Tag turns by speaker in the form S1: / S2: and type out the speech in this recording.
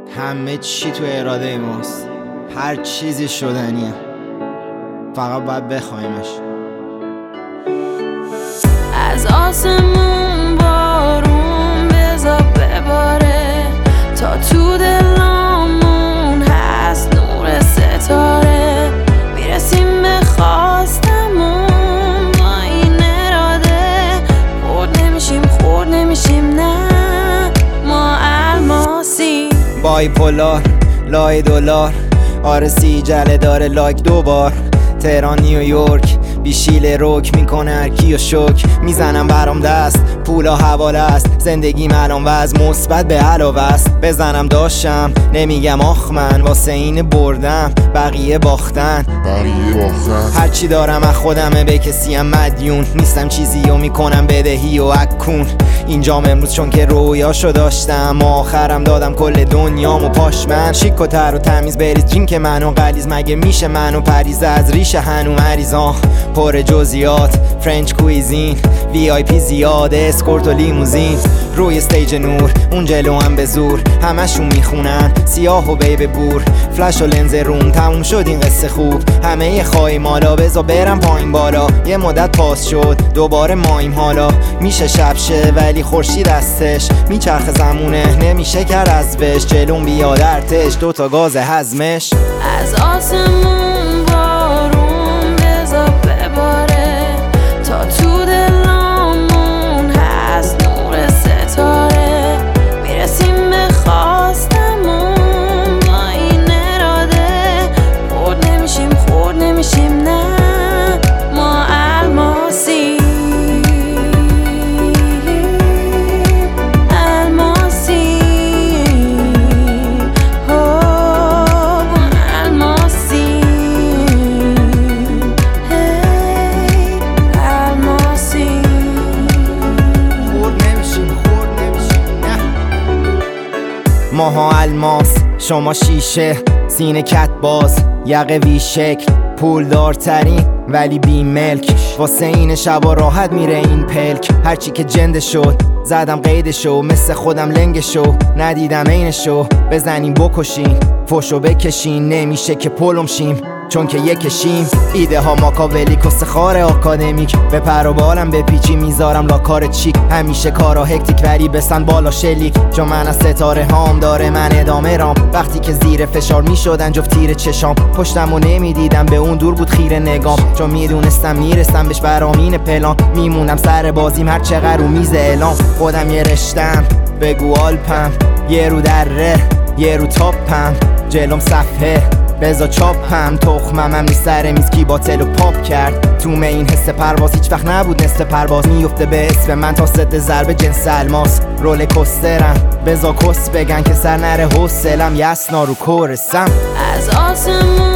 S1: همه چی تو اراده ماست، هر چیزی شدنیه، فقط باید بخوایمش.
S2: از آسمون بارون بذار بباره تا تو دلامون هست نور ستاره. میرسیم به خواستمون با این اراده، خورد نمیشیم نه ما الماسی.
S1: بایپولار لای دلار آرسی جله داره لایک دوبار. تهران نیویورک بیشیل روک میکنه هرکی و شک. میزنم برام دست پولا حواله است، زندگی الان وضع مثبت به علاوه است. بزنم داشتم نمیگم آخ من واسه این بردم بقیه باختن. هرچی دارم از خودمه به کسیم مدیون نیستم، چیزی رو میکنم بدهی و اکون. اینجام امروز چون که رویاشو داشتم، آخرم دادم کل دنیامو پاش. من شیک و تر و تمیز بریز جین که منو غلیظ، مگه میشه منو پریز از ریشه هنو مریضان. پر جزئیات فرنچ کویزین وی آی پی زیاده اسکورت و لیموزین. روی استیج نور اون جلو هم به زور همشون میخونن سیاه و بیب بور. فلش و لنز روم تموم شد این قصه خوب، همه خواهی مالا بزا برم پایین بالا. یه مدت پاس شد دوباره مایم حالا، میشه شب شه ولی خورشید دستش میچرخه زمونه نمیشه کرد از وش. جلوم بیاد ارتش دوتا گاز هضمش.
S2: از آسمون بارون بذار بباره تا تو دلامون هست نور ستاره. میرسیم به خواستمون با این اراده، خورد نمیشیم نه ما الماسی.
S1: ماها الماس شما شیشه، سینه کت باز یقه وی شکل. پول دارترین ولی بی ملک، واسه این شبا راحت میره این پلک. هرچی که جنده شد زدم قیدشو، مثل خودم لنگشو ندیدم اینشو. بزنیم بکشین فوشو بکشین، نمیشه که پلم شیم چون که یکشیم. ایده ها ماکاولی کسه خار آکادمیک، به پر و بالم به پیچی میذارم لاکار چیک. همیشه کارا هکتیک ولی بسن بالا شلیک، جا من از ستاره هام داره من ادامه رام. وقتی که زیر فشار میشدن جفت تیر چشام، پشتم و نمیدیدم به اون دور بود خیره نگام. چون میدونستم میرسم بهش برامین پلان، میمونم سر بازیم هر چقدر رو میز اعلام. خودم یه رشتم بگو آلپم، یه رو دره یه رو تاپم. جلوم صفحه بزا چاپم، تخمم هم سر میز کی باتل و پاپ کرد. تو این حس پرواز هیچ وقت نبود نصف پرواز، میفته به اسم من تا ضد ضربه جنس الماس. رول کوسترم بزا کس بگن که سر نره حوصلم، یسنا رو کورسم.
S2: از آسمون